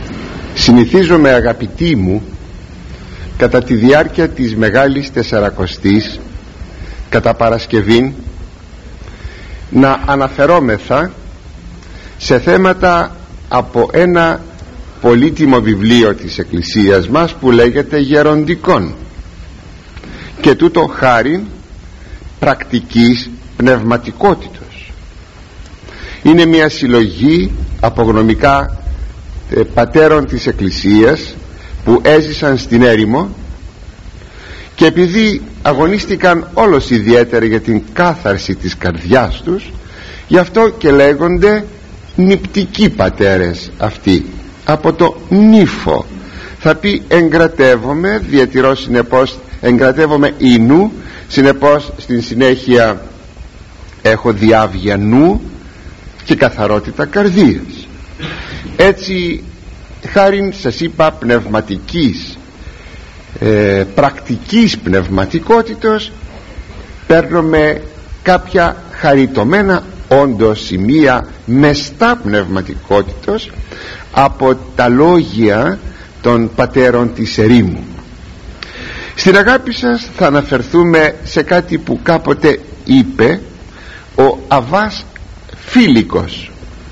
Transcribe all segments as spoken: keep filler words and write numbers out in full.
Συνηθίζομαι, αγαπητοί μου, κατά τη διάρκεια της Μεγάλης Τεσσαρακοστής, κατά Παρασκευήν, να αναφερόμεθα σε θέματα από ένα πολύτιμο βιβλίο της Εκκλησίας μας που λέγεται Γεροντικών, και τούτο χάριν πρακτικής πνευματικότητος. Είναι μια συλλογή από γνωμικά ε, πατέρων της Εκκλησίας που έζησαν στην έρημο, και επειδή αγωνίστηκαν όλος ιδιαίτερα για την κάθαρση της καρδιάς τους, γι' αυτό και λέγονται νηπτικοί πατέρες αυτοί, από το νύφο. Θα πει εγκρατεύομαι, διατηρώ συνεπώς, εγκρατεύομαι ίνου, συνεπώς στην συνέχεια έχω διάβγεια νου και καθαρότητα καρδίας. Έτσι, χάριν σας είπα πνευματικής ε, πρακτικής πνευματικότητος, παίρνουμε κάποια χαριτωμένα όντως σημεία μεστά πνευματικότητος από τα λόγια των πατέρων της ερήμου. Στην αγάπη σας θα αναφερθούμε σε κάτι που κάποτε είπε ο Αββάς Φίλικος.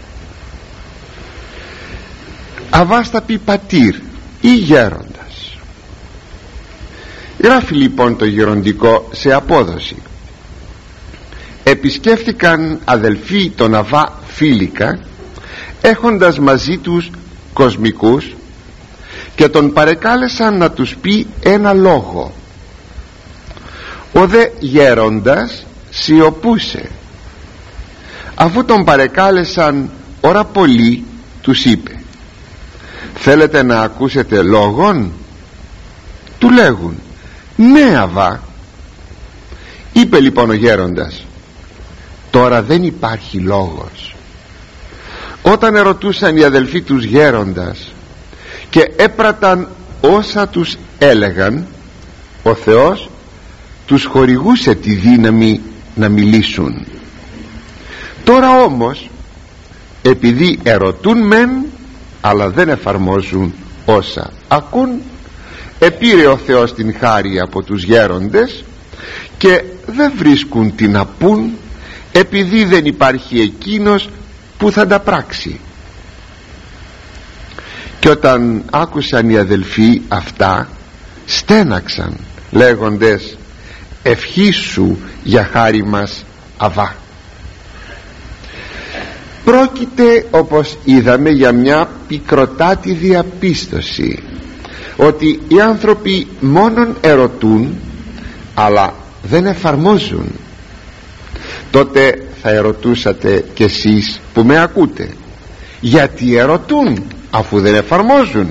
Αββάς θα πει πατήρ ή γέροντας. Γράφει λοιπόν το γεροντικό σε απόδοση. Επισκέφθηκαν αδελφοί τον Αββά Φίλικα, έχοντας μαζί τους κοσμικούς, και τον παρεκάλεσαν να τους πει ένα λόγο. Ο δε γέροντας σιωπούσε. Αφού τον παρεκάλεσαν ώρα πολύ, τους είπε: θέλετε να ακούσετε λόγον? Του λέγουν: ναι, Αββά. Είπε λοιπόν ο γέροντας: τώρα δεν υπάρχει λόγος. Όταν ερωτούσαν οι αδελφοί τους γέροντας και έπραταν όσα τους έλεγαν, ο Θεός τους χορηγούσε τη δύναμη να μιλήσουν. Τώρα όμως, επειδή ερωτούν μεν αλλά δεν εφαρμόζουν όσα ακούν, επήρε ο Θεός την χάρη από τους γέροντες και δεν βρίσκουν τι να πούν, επειδή δεν υπάρχει εκείνος που θα τα πράξει. Και όταν άκουσαν οι αδελφοί αυτά, στέναξαν λέγοντες: ευχή σου για χάρη μας, Αββά. Πρόκειται, όπως είδαμε, για μια πικροτάτη διαπίστωση, ότι οι άνθρωποι μόνον ερωτούν αλλά δεν εφαρμόζουν. Τότε θα ερωτούσατε κι εσείς που με ακούτε: γιατί ερωτούν αφού δεν εφαρμόζουν?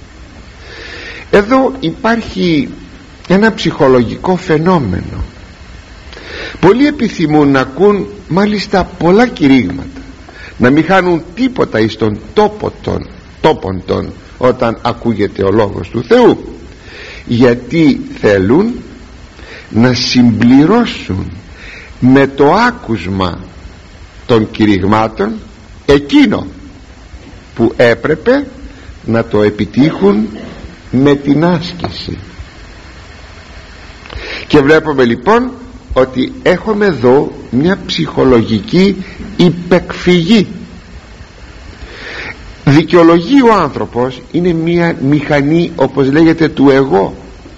Εδώ υπάρχει ένα ψυχολογικό φαινόμενο. Πολλοί επιθυμούν να ακούν μάλιστα πολλά κηρύγματα, να μην χάνουν τίποτα εις τον τόπο των τόπον των όταν ακούγεται ο λόγος του Θεού, γιατί θέλουν να συμπληρώσουν με το άκουσμα των κηρυγμάτων εκείνο που έπρεπε να το επιτύχουν με την άσκηση. Και βλέπουμε λοιπόν ότι έχουμε εδώ μια ψυχολογική υπεκφυγή. Δικαιολογεί ο άνθρωπος, είναι μια μηχανή, όπως λέγεται, του εγώ.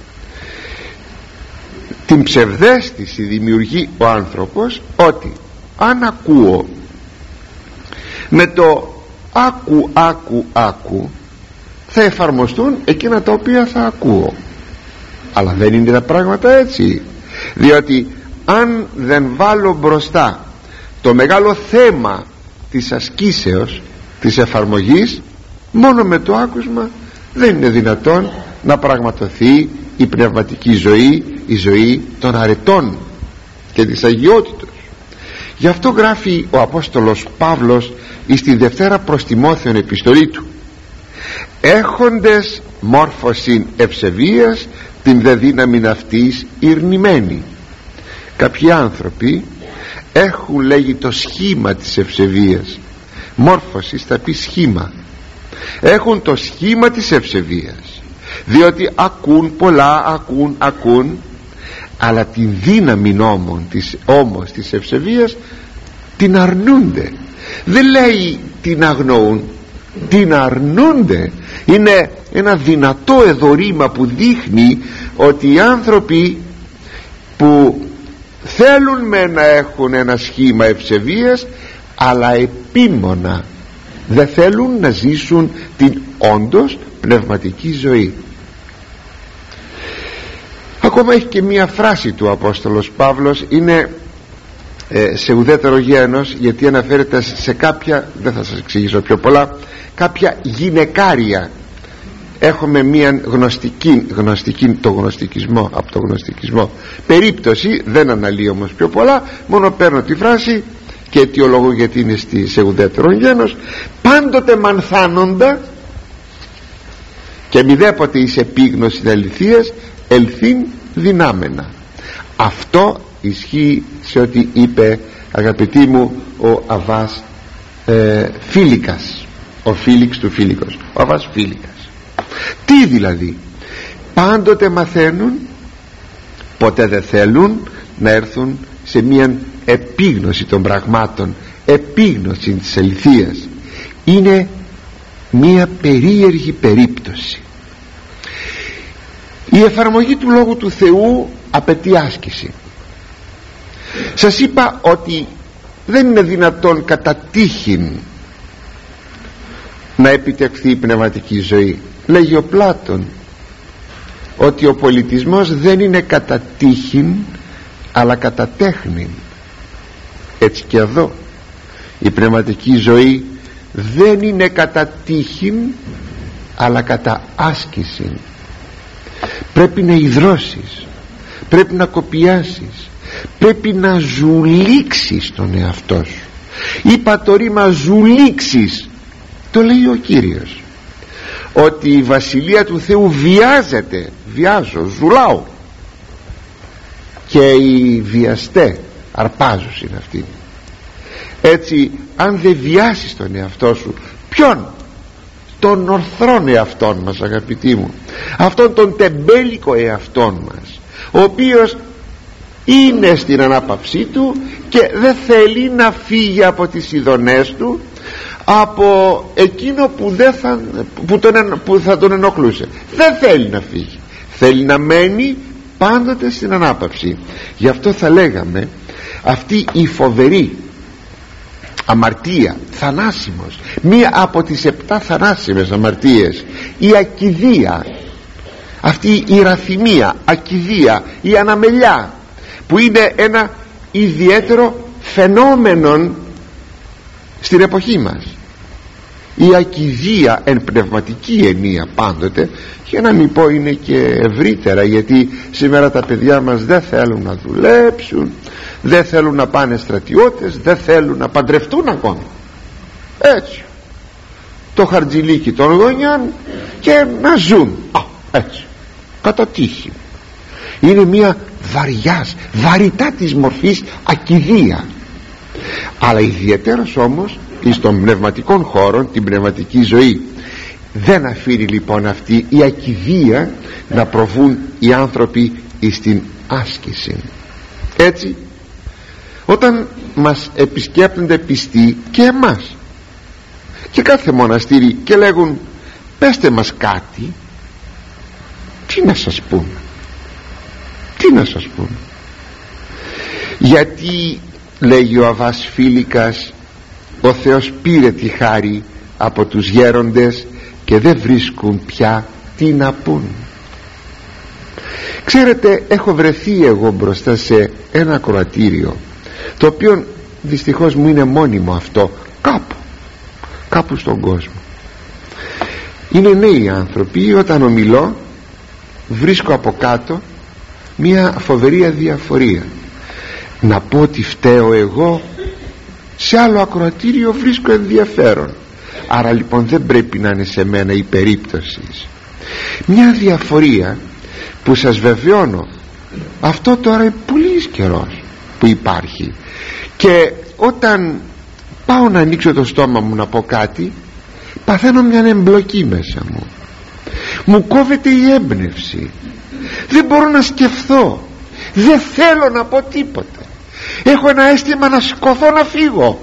Την ψευδαίσθηση δημιουργεί ο άνθρωπος ότι αν ακούω με το άκου άκου άκου, θα εφαρμοστούν εκείνα τα οποία θα ακούω. Αλλά δεν είναι τα πράγματα έτσι, διότι αν δεν βάλω μπροστά το μεγάλο θέμα της ασκήσεως, της εφαρμογής, μόνο με το άκουσμα δεν είναι δυνατόν να πραγματοθεί η πνευματική ζωή, η ζωή των αρετών και της αγιότητος. Γι' αυτό γράφει ο Απόστολος Παύλος εις τη Δευτέρα προς Τιμόθεον επιστολή του: έχοντες μόρφωσιν ευσεβίας, την δε δύναμην αυτής ειρνημένη. Κάποιοι άνθρωποι έχουν, λέγει, το σχήμα της ευσεβίας. Μόρφωσης θα πει σχήμα. έχουν το σχήμα της ευσεβίας, διότι ακούν πολλά, ακούν, ακούν, αλλά την δύναμη όμως της, όμως της ευσεβίας την αρνούνται. Δεν λέει την αγνοούν, την αρνούνται. Είναι ένα δυνατό εδώ ρήμα που δείχνει ότι οι άνθρωποι που θέλουν με να έχουν ένα σχήμα ευσεβίας, αλλά επίμονα δεν θέλουν να ζήσουν την όντως πνευματική ζωή. Ακόμα έχει και μία φράση του Απόστολος Παύλος, είναι ε, σε ουδέτερο γένος, γιατί αναφέρεται σε κάποια, δεν θα σας εξηγήσω πιο πολλά, κάποια γυναικάρια. Έχουμε μία γνωστική, γνωστική το γνωστικισμό, από το γνωστικισμό περίπτωση, δεν αναλύω όμως πιο πολλά, μόνο παίρνω τη φράση και αιτιολογώ γιατί είναι στη, σε ουδέτερο γένος. Πάντοτε μανθάνοντα και μηδέποτε εις επίγνωση της αληθείας ελθύν δυνάμενα. Αυτό ισχύει σε ό,τι είπε, αγαπητοί μου, ο Αββάς ε, Φίλικας, ο Φίλιξ του Φίλικος, ο Αββάς Φίλικας. Τι δηλαδή? Πάντοτε μαθαίνουν, ποτέ δεν θέλουν να έρθουν σε μια επίγνωση των πραγμάτων, επίγνωση της αληθείας. Είναι μια περίεργη περίπτωση. Η εφαρμογή του Λόγου του Θεού απαιτεί άσκηση. Σας είπα ότι δεν είναι δυνατόν κατά τύχην να επιτευχθεί η πνευματική ζωή. Λέγει ο Πλάτων ότι ο πολιτισμός δεν είναι κατά τύχην αλλά κατά τέχνην. Έτσι και εδώ η πνευματική ζωή δεν είναι κατά τύχην αλλά κατά άσκηση. Πρέπει να ιδρώσεις, πρέπει να κοπιάσεις, πρέπει να ζουλήξεις τον εαυτό σου. Είπα το ρήμα ζουλήξεις, το λέει ο Κύριος, ότι η Βασιλεία του Θεού βιάζεται, βιάζω, ζουλάω, και οι βιαστέ αρπάζους είναι αυτοί. Έτσι αν δεν βιάσεις τον εαυτό σου, ποιον? Τον ορθρόν εαυτόν μας, αγαπητοί μου, αυτόν τον τεμπέλικο εαυτόν μας, ο οποίος είναι στην ανάπαυσή του και δεν θέλει να φύγει από τις ειδονές του, από εκείνο που, δεν θα, που, τον, που θα τον ενοχλούσε. Δεν θέλει να φύγει, θέλει να μένει πάντοτε στην ανάπαυση. Γι' αυτό θα λέγαμε αυτή η φοβερή αμαρτία, θανάσιμος, μία από τις επτά θανάσιμες αμαρτίες, η ακηδία, αυτή η ραθυμία, ακηδία, η αναμελιά, που είναι ένα ιδιαίτερο φαινόμενο στην εποχή μας. Η ακηδία εν πνευματική ενία πάντοτε, και να μην πω είναι και ευρύτερα, γιατί σήμερα τα παιδιά μας δεν θέλουν να δουλέψουν, δεν θέλουν να πάνε στρατιώτες, δεν θέλουν να παντρευτούν ακόμη. Έτσι το χαρτζηλίκι των γονιών και να ζουν. Α, έτσι, κατά τύχη. Είναι μια βαριάς, βαρυτά της μορφής ακηδία. Αλλά ιδιαίτερος όμως εις των πνευματικών χώρων, την πνευματική ζωή, δεν αφήνει λοιπόν αυτή η ακηδία να προβούν οι άνθρωποι εις την άσκηση. Έτσι όταν μας επισκέπτονται πιστοί και εμάς και κάθε μοναστήρι και λέγουν πέστε μας κάτι, τι να σας πούμε, τι να σας πούμε? Γιατί λέγει ο Αββάς Φίλικας, ο Θεός πήρε τη χάρη από τους γέροντες και δεν βρίσκουν πια τι να πούν. Ξέρετε, έχω βρεθεί εγώ μπροστά σε ένα ακροατήριο, το οποίο δυστυχώς μου είναι μόνιμο αυτό, κάπου κάπου στον κόσμο. Είναι νέοι άνθρωποι. Όταν ομιλώ βρίσκω από κάτω μια φοβερή αδιαφορία. Να πω ότι φταίω εγώ? Σε άλλο ακροατήριο βρίσκω ενδιαφέρον. Άρα λοιπόν δεν πρέπει να είναι σε μένα η περίπτωση. Μια διαφορία που σας βεβαιώνω, αυτό τώρα είναι πολύ καιρός που υπάρχει, και όταν πάω να ανοίξω το στόμα μου να πω κάτι, παθαίνω μια εμπλοκή μέσα μου, μου κόβεται η έμπνευση, δεν μπορώ να σκεφτώ, δεν θέλω να πω τίποτα, έχω ένα αίσθημα να σηκωθώ να φύγω.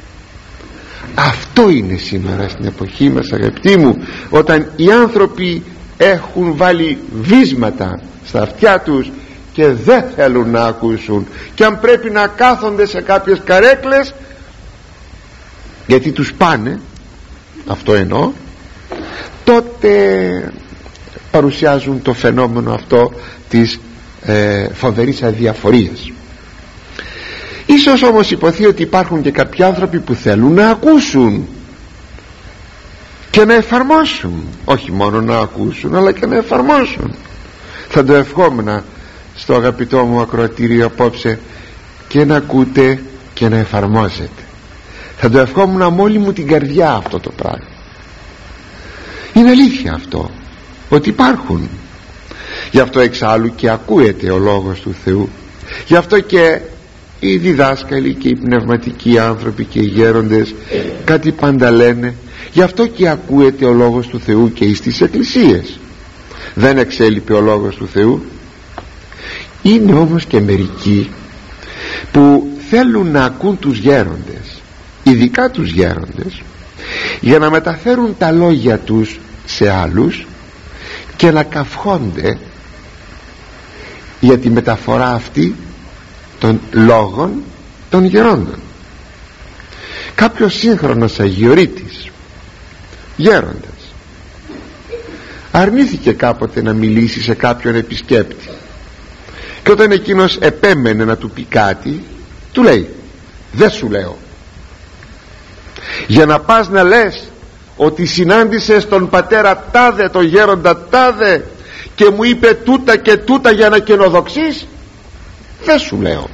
Αυτό είναι σήμερα στην εποχή μας, αγαπητοί μου, όταν οι άνθρωποι έχουν βάλει βίσματα στα αυτιά τους και δεν θέλουν να ακούσουν, και αν πρέπει να κάθονται σε κάποιες καρέκλες γιατί τους πάνε, αυτό εννοώ, τότε παρουσιάζουν το φαινόμενο αυτό της ε, φοβερής αδιαφορίας. Ίσως όμως υποθεί ότι υπάρχουν και κάποιοι άνθρωποι που θέλουν να ακούσουν και να εφαρμόσουν, όχι μόνο να ακούσουν αλλά και να εφαρμόσουν. Θα το ευχόμουν στο αγαπητό μου ακροατήριο απόψε, και να ακούτε και να εφαρμόσετε. Θα το ευχόμουν με όλη μου την καρδιά αυτό το πράγμα. Είναι αλήθεια αυτό, ότι υπάρχουν. Γι' αυτό εξάλλου και ακούεται ο Λόγος του Θεού. Γι' αυτό και οι διδάσκαλοι και οι πνευματικοί άνθρωποι και οι γέροντες κάτι πάντα λένε. Γι' αυτό και ακούεται ο Λόγος του Θεού και στις εκκλησίες. Δεν εξέλιπε ο Λόγος του Θεού. Είναι όμως και μερικοί που θέλουν να ακούν τους γέροντες, ειδικά τους γέροντες, για να μεταφέρουν τα λόγια τους σε άλλους και να καυχόνται για τη μεταφορά αυτή των λόγων των γερόντων. Κάποιος σύγχρονος αγιορείτης, γέροντας, αρνήθηκε κάποτε να μιλήσει σε κάποιον επισκέπτη, και όταν εκείνος επέμενε να του πει κάτι, του λέει: δεν σου λέω. Για να πας να λες ότι συνάντησες τον πατέρα τάδε, τον γέροντα τάδε, και μου είπε τούτα και τούτα για να καινοδοξείς, δεν σου λέω.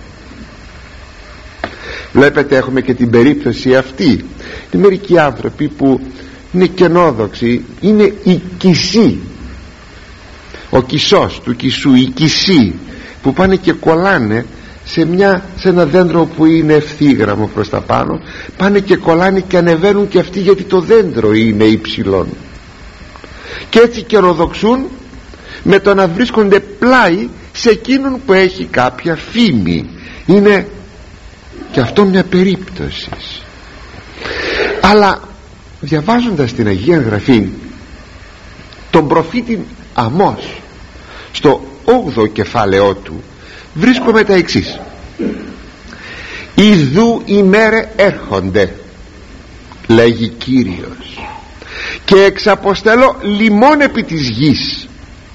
Βλέπετε, έχουμε και την περίπτωση αυτή. Είναι μερικοί άνθρωποι που είναι καινόδοξοι, είναι οι κισοί, ο κισός του κισού, οι κισοί που πάνε και κολλάνε σε, μια, σε ένα δέντρο που είναι ευθύγραμμο προς τα πάνω, πάνε και κολλάνε και ανεβαίνουν και αυτοί, γιατί το δέντρο είναι υψηλό, και έτσι καινοδοξούν με το να βρίσκονται πλάι σε εκείνον που έχει κάποια φήμη. Είναι και αυτό μια περίπτωση. Αλλά διαβάζοντας την Αγία Γραφή, τον προφήτη Αμώς, στο όγδοο κεφάλαιό του, βρίσκουμε τα εξής: «Ιδού ημέρε έρχονται, λέγει Κύριος, και εξαποστελώ λιμόν επί της γης,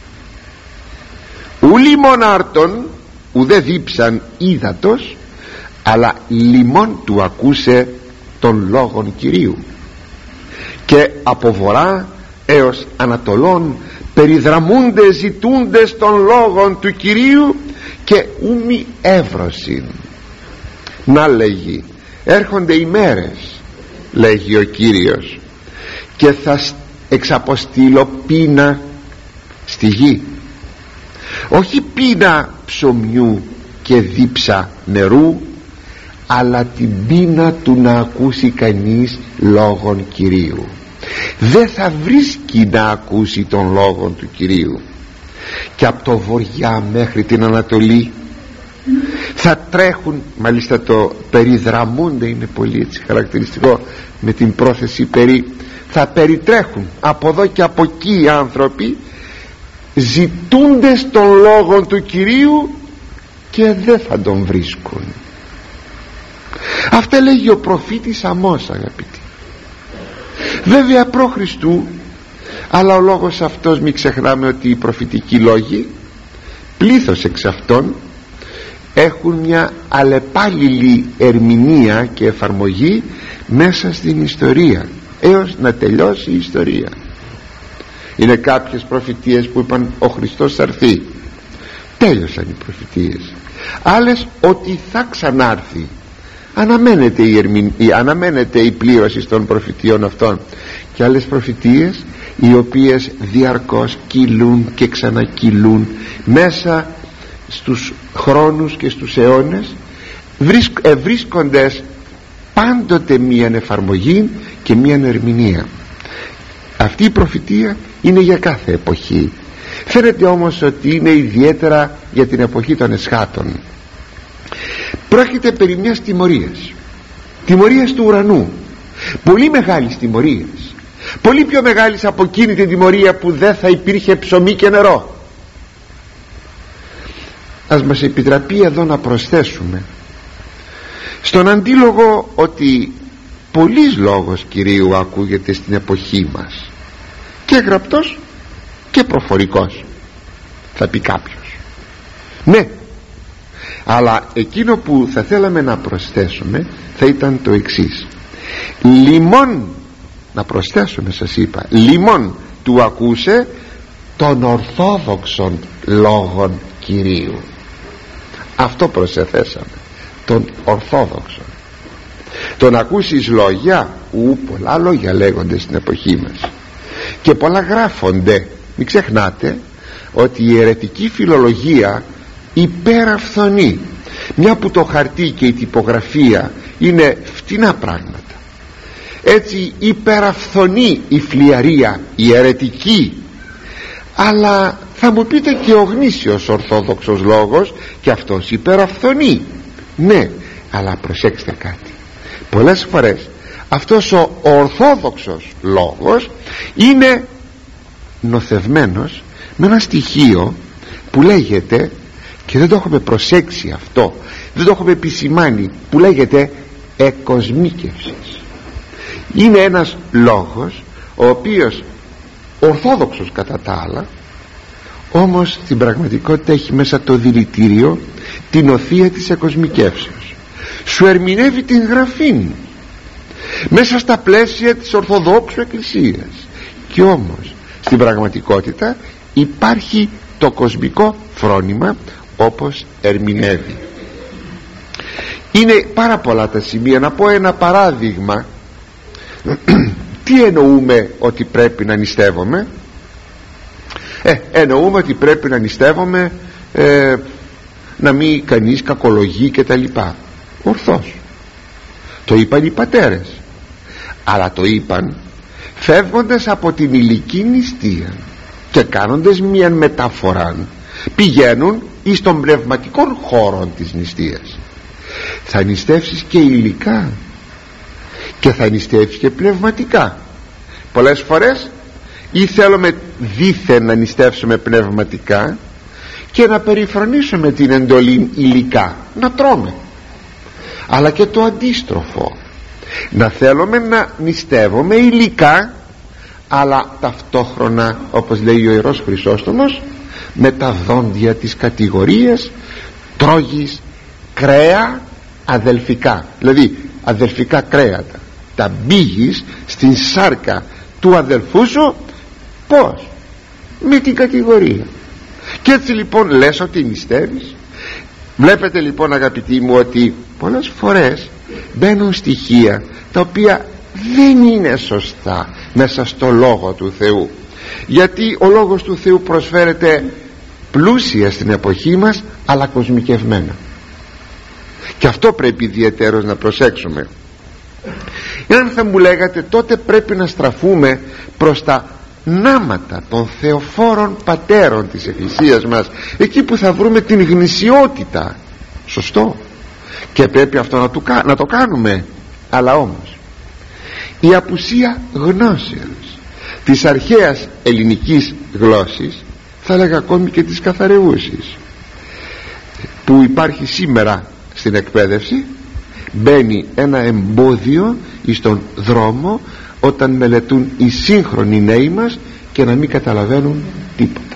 ου λιμόν άρτον, ουδέ δίψαν ύδατος, αλλά λιμόν του ακούσε των λόγων Κυρίου, και από βορρά έως ανατολών περιδραμούνται ζητούντες των λόγων του Κυρίου, και ούμι εύρωσιν». Να, λέγει, έρχονται οι μέρες, λέγει ο Κύριος, και θα εξαποστείλω πείνα στη γη, όχι πείνα ψωμιού και δίψα νερού, αλλά την πείνα του να ακούσει κανείς λόγων Κυρίου. Δεν θα βρίσκει να ακούσει τον λόγον του Κυρίου, και από το βορειά μέχρι την Ανατολή θα τρέχουν, μάλιστα το περιδραμούνται είναι πολύ έτσι χαρακτηριστικό με την πρόθεση περί, θα περιτρέχουν από εδώ και από εκεί οι άνθρωποι, ζητούντες τον λόγον του Κυρίου, και δεν θα τον βρίσκουν. Αυτά λέγει ο προφήτης Αμώς, αγαπητοί. Βέβαια προ Χριστού, αλλά ο λόγος αυτός, μην ξεχνάμε ότι οι προφητικοί λόγοι, πλήθος εξ αυτών, έχουν μια αλλεπάλληλη ερμηνεία και εφαρμογή μέσα στην ιστορία, έως να τελειώσει η ιστορία. Είναι κάποιες προφητείες που είπαν ο Χριστός θα έρθει, τέλειωσαν οι προφητείες. Άλλες ότι θα ξανάρθει, αναμένεται η, ερμην... η... αναμένεται η πλήρωση των προφητείων αυτών. Και άλλες προφητείες οι οποίες διαρκώς κυλούν και ξανακυλούν μέσα στους χρόνους και στους αιώνες, βρίσκ... ευρίσκοντες πάντοτε μία εφαρμογή και μία ερμηνεία. Αυτή η προφητεία είναι για κάθε εποχή. Φαίνεται όμως ότι είναι ιδιαίτερα για την εποχή των εσχάτων. Πρόκειται περί μιας τιμωρίας, τιμωρίας του ουρανού, πολύ μεγάλης τιμωρίας, πολύ πιο μεγάλης από εκείνη την τιμωρία που δεν θα υπήρχε ψωμί και νερό. Ας μας επιτραπεί εδώ να προσθέσουμε στον αντίλογο ότι πολλής λόγος Κυρίου ακούγεται στην εποχή μας, και γραπτός και προφορικός, θα πει κάποιος. Ναι, αλλά εκείνο που θα θέλαμε να προσθέσουμε θα ήταν το εξής: λιμών, να προσθέσουμε, σας είπα, λιμών του ακούσε των ορθόδοξων λόγων Κυρίου. Αυτό προσεθέσαμε, των ορθόδοξων. Τον ακούσεις λόγια, ου, πολλά λόγια λέγονται στην εποχή μας και πολλά γράφονται. Μην ξεχνάτε ότι η αιρετική φιλολογία υπεραφθονεί, μια που το χαρτί και η τυπογραφία είναι φτηνά πράγματα. Έτσι υπεραφθονεί η φλιαρία, η αιρετική. Αλλά θα μου πείτε και ο γνήσιος ορθόδοξος λόγος και αυτός υπεραφθονεί. Ναι, αλλά προσέξτε κάτι, πολλές φορές αυτός ο ορθόδοξος λόγος είναι νοθευμένος με ένα στοιχείο που λέγεται, και δεν το έχουμε προσέξει αυτό, δεν το έχουμε επισημάνει, που λέγεται εκοσμίκευσης. Είναι ένας λόγος ο οποίος ορθόδοξος κατά τα άλλα, όμως στην πραγματικότητα έχει μέσα το δηλητήριο, την οθεία της εκοσμικεύσεως. Σου ερμηνεύει την γραφή μέσα στα πλαίσια της Ορθοδόξου Εκκλησίας, και όμως στην πραγματικότητα υπάρχει το κοσμικό φρόνημα όπως ερμηνεύει. Είναι πάρα πολλά τα σημεία. Να πω ένα παράδειγμα. Τι εννοούμε ότι πρέπει να νηστεύουμε? Ε, εννοούμε ότι πρέπει να νηστεύουμε ε, να μην κανείς κακολογεί και τα λοιπά. Ορθώς το είπαν οι πατέρες, αλλά το είπαν φεύγοντας από την ηλική νηστεία και κάνοντας μια μεταφορά, πηγαίνουν εις των πνευματικών χώρων της νηστείας. Θα νηστεύσεις και υλικά και θα νηστεύσεις και πνευματικά. Πολλές φορές ή θέλουμε δήθεν να νηστεύσουμε πνευματικά και να περιφρονήσουμε την εντολή υλικά, να τρώμε, αλλά και το αντίστροφο, να θέλουμε να νηστεύουμε υλικά, αλλά ταυτόχρονα, όπως λέει ο Ιερός Χρυσόστομος, με τα δόντια της κατηγορίας τρώγεις κρέα αδελφικά, δηλαδή αδελφικά κρέατα, τα μπήγεις στην σάρκα του αδελφού σου. Πώς? Με την κατηγορία. Και έτσι λοιπόν λες ότι νηστεύεις. Βλέπετε λοιπόν, αγαπητοί μου, ότι πολλές φορές μπαίνουν στοιχεία τα οποία δεν είναι σωστά μέσα στο Λόγο του Θεού, γιατί ο Λόγος του Θεού προσφέρεται πλούσια στην εποχή μας, αλλά κοσμικευμένα, και αυτό πρέπει ιδιαιτέρως να προσέξουμε. Εάν θα μου λέγατε, τότε πρέπει να στραφούμε προς τα νάματα των θεοφόρων πατέρων της Εκκλησίας μας, εκεί που θα βρούμε την γνησιότητα. Σωστό, και πρέπει αυτό να το, να το κάνουμε, αλλά όμως η απουσία γνώσεως της αρχαίας ελληνικής γλώσσης, θα λέγα ακόμη και της καθαρεούσης, που υπάρχει σήμερα στην εκπαίδευση, μπαίνει ένα εμπόδιο στον δρόμο όταν μελετούν οι σύγχρονοι νέοι μας και να μην καταλαβαίνουν τίποτα.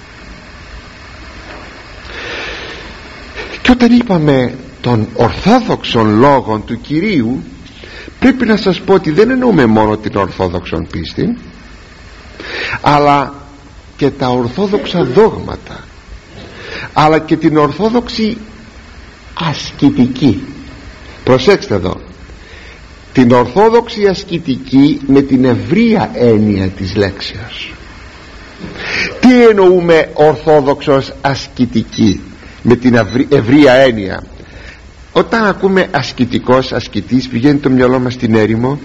Και όταν είπαμε των ορθόδοξων λόγων του Κυρίου, πρέπει να σας πω ότι δεν εννοούμε μόνο την ορθόδοξον πίστη, αλλά και τα ορθόδοξα δόγματα, αλλά και την ορθόδοξη ασκητική. Προσέξτε εδώ, την ορθόδοξη ασκητική με την ευρεία έννοια της λέξεως. Τι εννοούμε ορθόδοξος ασκητική με την ευρεία έννοια? Όταν ακούμε ασκητικός, ασκητής, πηγαίνει το μυαλό μας στην έρημο,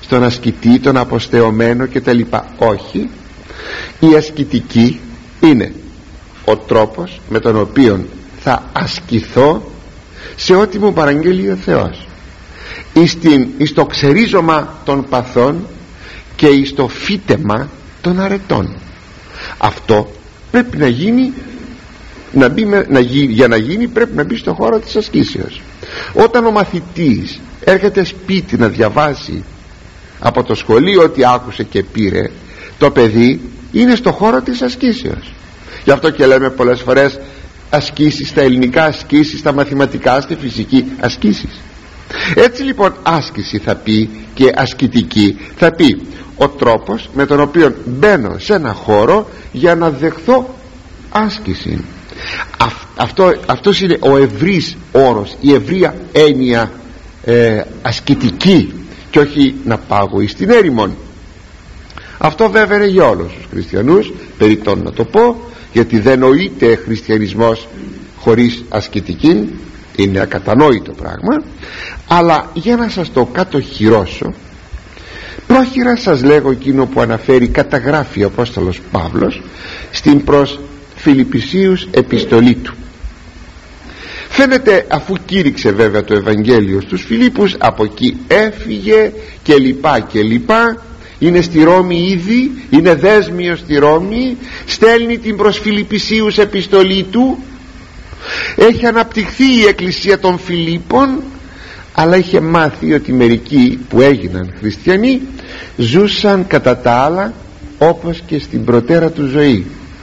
στον ασκητή, τον αποστεωμένο κτλ. Όχι, η ασκητική είναι ο τρόπος με τον οποίο θα ασκηθώ σε ό,τι μου παραγγέλει ο Θεός, εις, την, εις το ξερίζωμα των παθών και εις το φύτεμα των αρετών. Αυτό πρέπει να γίνει, να μπει, να γίνει, για να γίνει πρέπει να μπει στο χώρο της ασκήσεως. Όταν ο μαθητής έρχεται σπίτι να διαβάσει από το σχολείο ότι άκουσε και πήρε, το παιδί είναι στο χώρο της ασκήσεως. Γι' αυτό και λέμε πολλές φορές ασκήσεις στα ελληνικά, ασκήσεις στα μαθηματικά, στη φυσική, ασκήσεις. Έτσι λοιπόν άσκηση θα πει και ασκητική θα πει ο τρόπος με τον οποίο μπαίνω σε ένα χώρο για να δεχθώ άσκηση. Α, αυτό, αυτός είναι ο ευρύς όρος, η ευρεία έννοια ε, ασκητική, και όχι να πάγω εις την έρημον. Αυτό βέβαια είναι για όλους τους χριστιανούς, περιττόν να το πω, γιατί δεν νοείται χριστιανισμός χωρίς ασκητική, είναι ακατανόητο πράγμα. Αλλά για να σας το κατοχυρώσω, πρόχειρα σας λέγω εκείνο που αναφέρει, καταγράφει ο Απόστολος Παύλος στην προς Φιλιππισίους επιστολή του. Φαίνεται, αφού κήρυξε βέβαια το Ευαγγέλιο στους Φιλίππους, από εκεί έφυγε και λοιπά και λοιπά, είναι στη Ρώμη ήδη, είναι δέσμιος στη Ρώμη, στέλνει την προς Φιλιππισίους επιστολή του, έχει αναπτυχθεί η εκκλησία των Φιλίππων, αλλά είχε μάθει ότι μερικοί που έγιναν χριστιανοί ζούσαν κατά τα άλλα όπως και στην προτέρα του ζωή,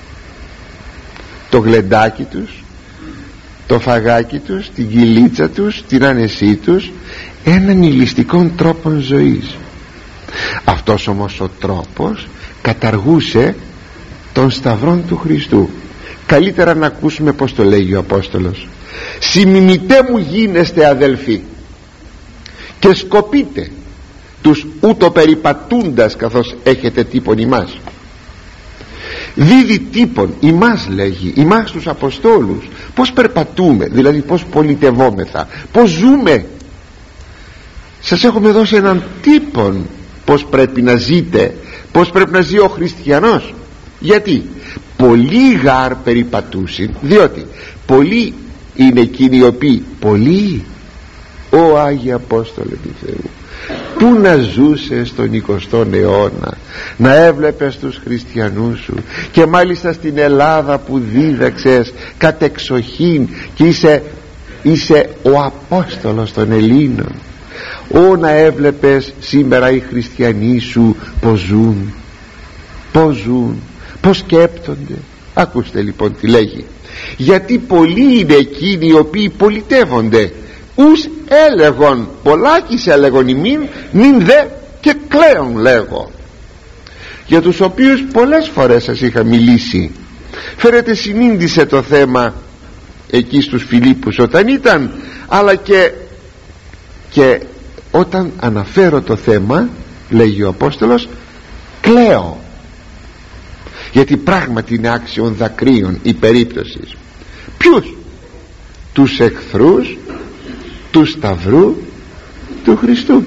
το γλεντάκι τους, το φαγάκι τους, την κυλίτσα τους, την άνεσή τους, έναν ηλιστικών τρόπων ζωής. Αυτός όμως ο τρόπος καταργούσε τον σταυρόν του Χριστού. Καλύτερα να ακούσουμε πως το λέγει ο Απόστολος: «Συμμιμητέ μου γίνεστε αδελφοί και σκοπείτε τους ούτω περιπατούντας καθώς έχετε τύπον ημάς». Δίδει τύπον ημάς, λέγει, ημάς τους Αποστόλους. Πως περπατούμε, δηλαδή πως πολιτευόμεθα, πως ζούμε. Σας έχουμε δώσει έναν τύπον πως πρέπει να ζείτε, πως πρέπει να ζει ο χριστιανός. Γιατί πολλοί γάρ περιπατούσιν, διότι πολλοί είναι εκείνοι οι οποίοι, πολλοί, ο Άγιε Απόστολε του Θεού, πού να ζούσε στον εικοστό αιώνα, να έβλεπες τους χριστιανούς σου, και μάλιστα στην Ελλάδα που δίδαξες κατεξοχήν και είσαι, είσαι ο Απόστολος των Ελλήνων. Ω να έβλεπες σήμερα οι χριστιανοί σου πως ζουν, πως ζουν, πως σκέπτονται. Ακούστε λοιπόν τι λέγει: γιατί πολλοί είναι εκείνοι οι οποίοι πολιτεύονται, ους έλεγον, πολλάκις έλεγον ημίν, νυν δε και κλαίον λέγω. Για τους οποίους πολλές φορές σας είχα μιλήσει. Φέρετε συνήντησε το θέμα εκεί στους Φιλίππους όταν ήταν, αλλά και, και όταν αναφέρω το θέμα, λέγει ο Απόστολος, κλαίω, γιατί πράγματι είναι άξιον δακρύων η περίπτωση. Ποιους? Τους εχθρούς του σταυρού του Χριστού.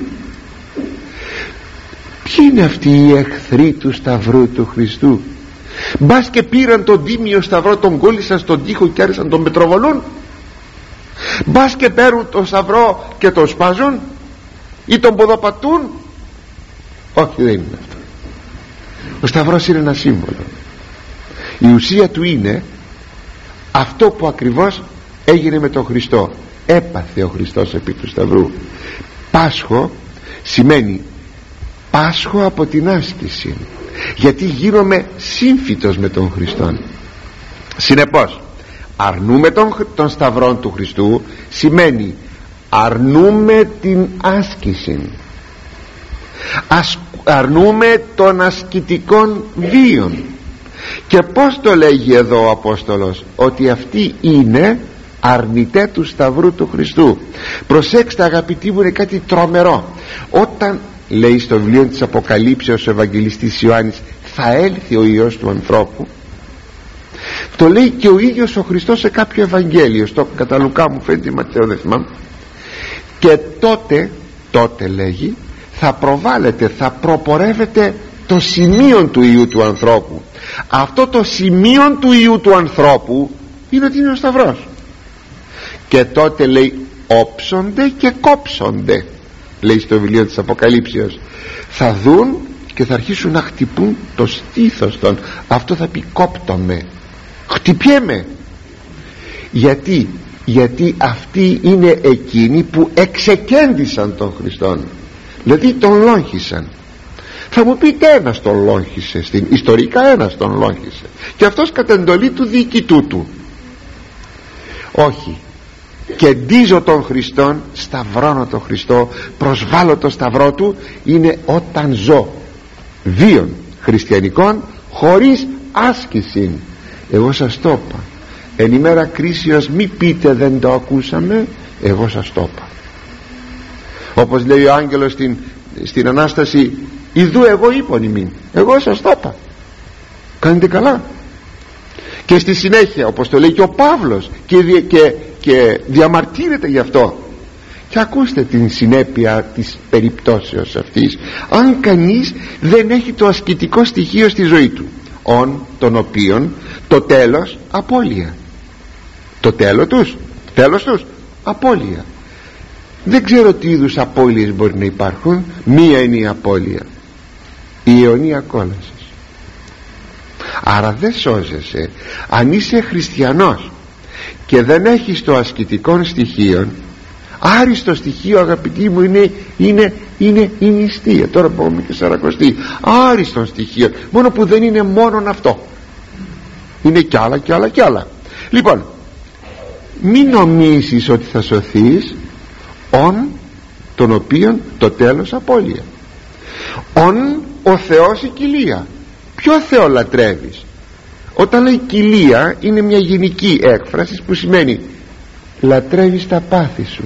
Ποιοι είναι αυτοί οι εχθροί του σταυρού του Χριστού? Μπας και πήραν τον τίμιο σταυρό, τον κόλλησαν στον τοίχο και άρχισαν τον πετροβολούν? Μπας και παίρνουν τον σταυρό και τον σπάζουν ή τον ποδοπατούν? Όχι, δεν είναι αυτό. Ο σταυρός είναι ένα σύμβολο. Η ουσία του είναι αυτό που ακριβώς έγινε με τον Χριστό. Έπαθε ο Χριστός επί του σταυρού. Πάσχω σημαίνει πάσχω από την άσκηση, γιατί γίνομαι σύμφυτος με τον Χριστόν. Συνεπώς αρνούμε τον, τον σταυρό του Χριστού σημαίνει αρνούμε την άσκηση, Ασ, αρνούμε των ασκητικών βίων. Και πως το λέγει εδώ ο Απόστολος? Ότι αυτοί είναι αρνητέ του σταυρού του Χριστού. Προσέξτε αγαπητοί μου, είναι κάτι τρομερό. Όταν λέει στο βιβλίο της Αποκαλύψεως ο Ευαγγελιστής Ιωάννης θα έλθει ο Υιός του ανθρώπου, το λέει και ο ίδιος ο Χριστός σε κάποιο Ευαγγέλιο, στο κατά Λουκά μου φαίνεται, Ματθαίο δεν θυμάμαι. Και τότε, τότε λέγει, θα προβάλλεται, θα προπορεύεται το σημείο του Υιού του ανθρώπου. Αυτό το σημείο του Υιού του ανθρώπου είναι ότι είναι ο Σταυρός. Και τότε λέει όψονται και κόψονται, λέει στο βιβλίο της Αποκαλύψεως. Θα δουν και θα αρχίσουν να χτυπούν το στήθος των. Αυτό θα πει κόπτομαι, χτυπιέμαι. Γιατί γιατί αυτοί είναι εκείνοι που εξεκέντησαν τον Χριστόν, δηλαδή τον λόγχισαν. Θα μου πείτε, ένας τον λόγχισε, στην ιστορικά ένας τον λόγχισε, και αυτός κατ' εντολή του διοικητού του. Όχι, κεντίζω τον Χριστόν, σταυρώνω τον Χριστό, προσβάλλω το σταυρό του, είναι όταν ζω βίων χριστιανικών χωρίς άσκηση. Εγώ σας το είπα, εν ημέρα κρίσεως μη πείτε δεν το ακούσαμε, εγώ σας το είπα. Όπως λέει ο άγγελος στην, στην Ανάσταση, ιδού εγώ είπον ημίν, εγώ σας το είπα, κάνετε καλά. Και στη συνέχεια, όπως το λέει και ο Παύλος, και, και, και διαμαρτύρεται γι' αυτό. Και ακούστε την συνέπεια της περιπτώσεως αυτής. Αν κανείς δεν έχει το ασκητικό στοιχείο στη ζωή του, ον των οποίων το τέλος απώλεια, το τέλος τους, τέλος τους απώλεια. Δεν ξέρω τι είδους απώλειες μπορεί να υπάρχουν. Μία είναι η απώλεια, η αιωνία κόλαση. Άρα δεν σώζεσαι αν είσαι χριστιανός και δεν έχεις το ασκητικό στοιχείο. Άριστο στοιχείο, αγαπητοί μου, είναι, είναι, είναι η νηστεία. Τώρα πούμε και σαρακοστή. Άριστο στοιχείο, μόνο που δεν είναι μόνον αυτό, είναι κι άλλα κι άλλα κι άλλα. Λοιπόν, μην νομίζεις ότι θα σωθείς ον τον οποίον το τέλος απώλεια. Ον ο Θεός η κοιλία. Ποιο Θεό λατρεύεις? Όταν λέει κοιλία, είναι μια γενική έκφραση που σημαίνει λατρεύεις τα πάθη σου.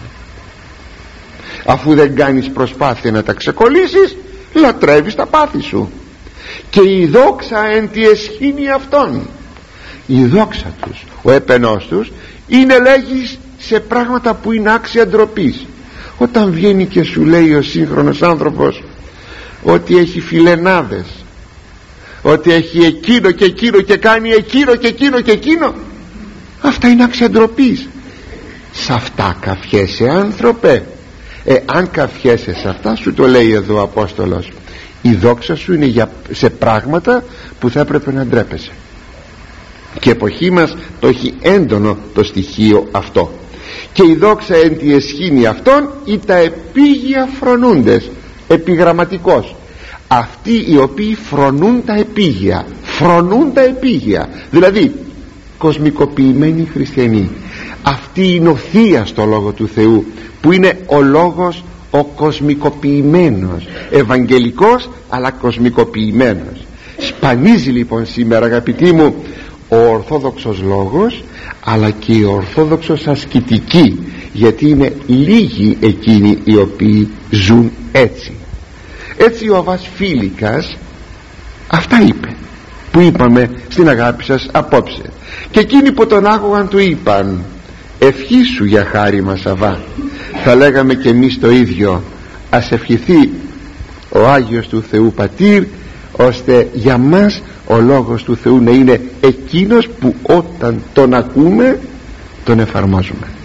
Αφού δεν κάνεις προσπάθεια να τα ξεκολλήσεις, λατρεύεις τα πάθη σου. Και η δόξα εν τη εσχήνη αυτών, η δόξα τους, ο έπαινός τους είναι, λέγεις, σε πράγματα που είναι άξια ντροπής. Όταν βγαίνει και σου λέει ο σύγχρονος άνθρωπος ότι έχει φιλενάδες, ότι έχει εκείνο και εκείνο και κάνει εκείνο και εκείνο και εκείνο, αυτά είναι άξια ντροπής. Σ' αυτά καφιέσαι, άνθρωπε? Ε, αν καφιέσαι σε αυτά, σου το λέει εδώ ο Απόστολος, η δόξα σου είναι για, σε πράγματα που θα έπρεπε να ντρέπεσαι. Και η εποχή μας το έχει έντονο το στοιχείο αυτό. Και η δόξα εν τη εσχήνη αυτών ή τα επίγεια φρονούντες, επιγραμματικός, αυτοί οι οποίοι φρονούν τα επίγεια, φρονούν τα επίγεια, δηλαδή κοσμικοποιημένοι χριστιανοί. Αυτή είναι ο θεία στο Λόγο του Θεού, που είναι ο Λόγος ο κοσμικοποιημένος, ευαγγελικός αλλά κοσμικοποιημένος. Σπανίζει λοιπόν σήμερα, αγαπητοί μου, ο Ορθόδοξος Λόγος, αλλά και η Ορθόδοξος ασκητική, γιατί είναι λίγοι εκείνοι οι οποίοι ζουν έτσι. Έτσι ο Αββάς Φίλικας αυτά είπε που είπαμε στην αγάπη σας απόψε. Και εκείνοι που τον άκουγαν του είπαν, ευχή σου για χάρη μας, Αββά. Θα λέγαμε και εμείς το ίδιο. Ας ευχηθεί ο Άγιος του Θεού Πατήρ, ώστε για μας ο Λόγος του Θεού να είναι εκείνος που όταν τον ακούμε τον εφαρμόζουμε.